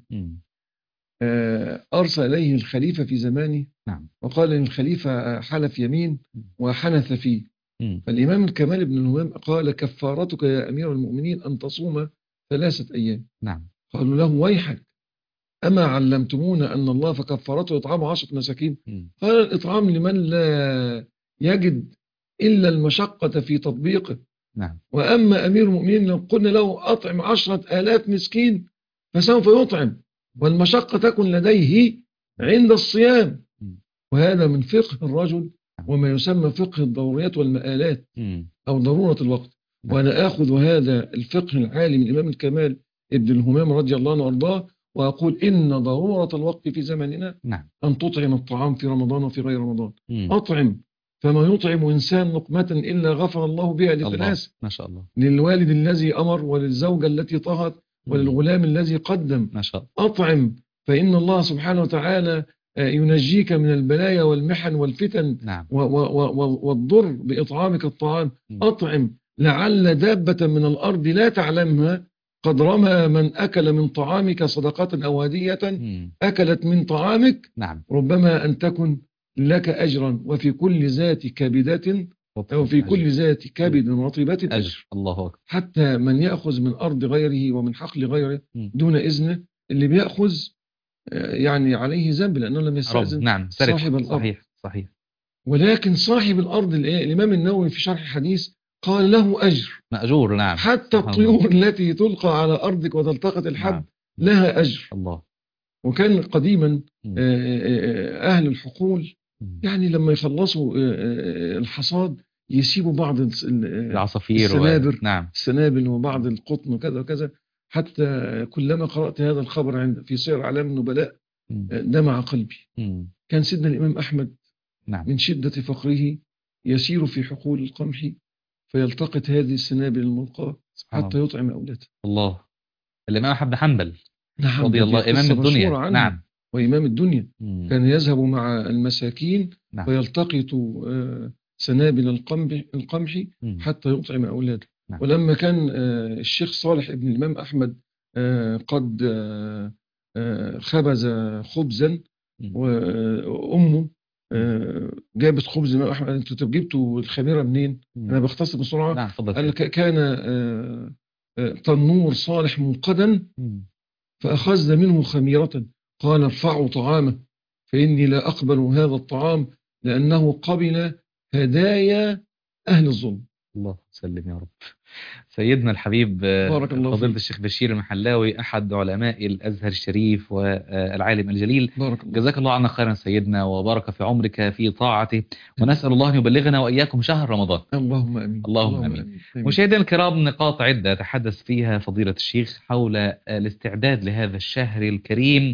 أرسل إليه الخليفة في زمانه. نعم. وقال إن الخليفة حلف يمين وحنث فيه. فالإمام الكمال بن الهمام قال كفارتك يا أمير المؤمنين أن تصوم 3 أيام. نعم. قالوا له ويحك أما علمتمونا أن الله فكفارته إطعام 10 مساكين. قال الإطعام لمن لا يجد إلا المشقة في تطبيقه. نعم. وأما أمير المؤمنين لو قلنا له أطعم 10,000 مسكين فسوف يطعم، والمشقة تكن لديه عند الصيام. وهذا من فقه الرجل وما يسمى فقه الضروريات والمآلات أو ضرورة الوقت. وأنا آخذ هذا الفقه العالي من الإمام الكمال ابن الهمام رضي الله عنه وارضاه، وأقول إن ضرورة الوقت في زمننا أن تطعم الطعام في رمضان وفي غير رمضان. أطعم، فما يطعم إنسان لقمة إلا غفر الله بها ل3. ما شاء الله. للوالد الذي أمر، وللزوجة التي طهت، وللغلام الذي قدم. ما شاء الله. أطعم، فإن الله سبحانه وتعالى ينجيك من البلايا والمحن والفتن. نعم. والضر بإطعامك الطعام. أطعم، لعل دابة من الأرض لا تعلمها قد رمى من أكل من طعامك صدقة أو هدية أكلت من طعامك. نعم. ربما أن تكن لك أجرا، وفي كل ذات كبدة أو في كل ذات كبد رطبة أجر. الله أكبر. حتى من يأخذ من أرض غيره ومن حقل غيره دون إذنه، اللي بيأخذ يعني عليه ذنب لأنه لم يستأذن. نعم. صاحب الأرض. صحيح. ولكن صاحب الأرض الإمام النووي في شرح الحديث قال له أجر مأجور. نعم. حتى الطيور التي تلقى على أرضك وتلتقط الحب. نعم. لها أجر. الله. وكان قديما مم. أهل الحقول مم. يعني لما يخلصوا الحصاد يسيبوا بعض العصافير السنابر نعم. السنابل وبعض القطن وكذا وكذا. حتى كلما قرأت هذا الخبر في سير أعلام النبلاء مم. دمع قلبي. مم. كان سيدنا الإمام أحمد نعم. من شدة فقره يسير في حقول القمح فيلتقط هذه السنابل الملقاة سبحان حتى الله. يطعم أولاده. الله. الإمام أحمد بن حنبل نعم، رضي دي الله، إمام قصة مشهورة الدنيا. عنه، نعم. وإمام الدنيا. مم. كان يذهب مع المساكين نعم. فيلتقط سنابل القمح مم. حتى يطعم أولاده. نعم. ولما كان الشيخ صالح ابن الإمام أحمد قد خبز خبزا مم. وأمه مم. جابت خبز الإمام أحمد. أنتوا جبتوا الخميرة منين؟ مم. أنا بختصر بسرعة. نعم تفضل. قال كان تنور صالح منقدا مم. فأخذنا منه خميرة. قال ارفعوا طعامه فإني لا أقبل هذا الطعام لأنه قبل هدايا أهل الظلم. الله سلم يا رب. سيدنا الحبيب بارك الله فضيلة فيك. الشيخ بشير المحلاوي أحد علماء الأزهر الشريف والعالم الجليل، بارك الله. جزاك الله عنا خيرا سيدنا وبارك في عمرك في طاعته، ونسأل الله أن يبلغنا وإياكم شهر رمضان. اللهم آمين. اللهم آمين. مشاهدينا الكرام، نقاط عدة تحدث فيها فضيلة الشيخ حول الاستعداد لهذا الشهر الكريم.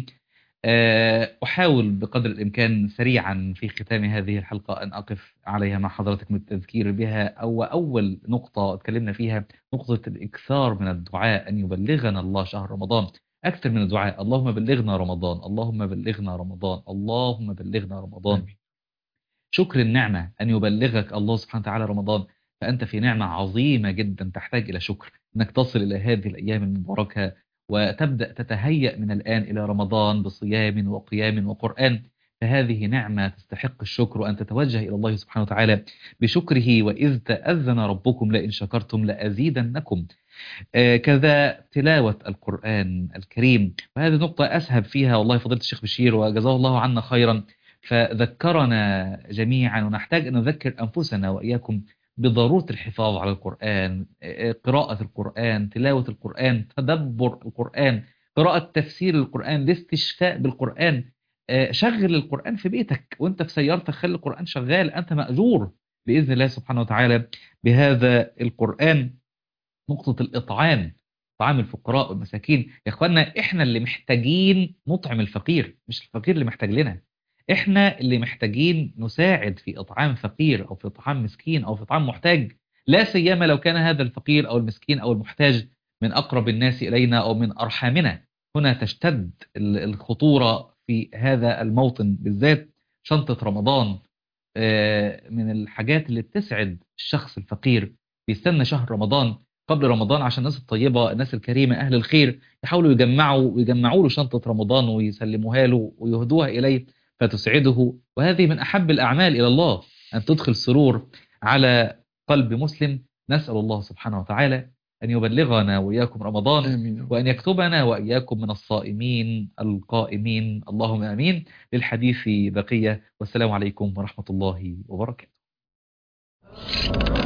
أحاول بقدر الإمكان سريعا في ختام هذه الحلقة أن أقف عليها مع حضرتك من التذكير بها. أول نقطة اتكلمنا فيها نقطة الإكثار من الدعاء أن يبلغنا الله شهر رمضان. أكثر من الدعاء اللهم بلغنا رمضان، اللهم بلغنا رمضان، اللهم بلغنا رمضان. شكر النعمة أن يبلغك الله سبحانه وتعالى رمضان، فأنت في نعمة عظيمة جدا تحتاج إلى شكر، أنك تصل إلى هذه الأيام المباركة وتبدأ تتهيأ من الآن إلى رمضان بصيام وقيام وقرآن. فهذه نعمة تستحق الشكر، وأن تتوجه إلى الله سبحانه وتعالى بشكره. وإذ تأذن ربكم لئن شكرتم لأزيدنكم. كذا تلاوة القرآن الكريم، وهذه نقطة أسهب فيها والله فضيلة الشيخ بشير وجزاه الله عنا خيرا، فذكرنا جميعا ونحتاج أن نذكر أنفسنا وإياكم بضرورة الحفاظ على القرآن، قراءة القرآن، تلاوة القرآن، تدبر القرآن، قراءة تفسير القرآن، الاستشفاء بالقرآن. شغل القرآن في بيتك وانت في سيارتك، خلي القرآن شغال، أنت مأجور بإذن الله سبحانه وتعالى بهذا القرآن. نقطة الإطعام، طعام الفقراء والمساكين. يا إخوانا إحنا اللي محتاجين نطعم الفقير، مش الفقير اللي محتاج لنا. إحنا اللي محتاجين نساعد في إطعام فقير أو في إطعام مسكين أو في إطعام محتاج، لا سيما لو كان هذا الفقير أو المسكين أو المحتاج من أقرب الناس إلينا أو من أرحامنا. هنا تشتد الخطورة في هذا الموطن بالذات. شنطة رمضان من الحاجات اللي بتسعد الشخص الفقير. بيستنى شهر رمضان قبل رمضان عشان الناس الطيبة، الناس الكريمة، أهل الخير يحاولوا يجمعوا له شنطة رمضان ويسلموها له ويهدوها إليه فتسعده. وهذه من أحب الأعمال إلى الله، أن تدخل سرور على قلب مسلم. نسأل الله سبحانه وتعالى أن يبلغنا وإياكم رمضان، آمين. وأن يكتبنا وإياكم من الصائمين القائمين، اللهم آمين. للحديث بقية، والسلام عليكم ورحمة الله وبركاته.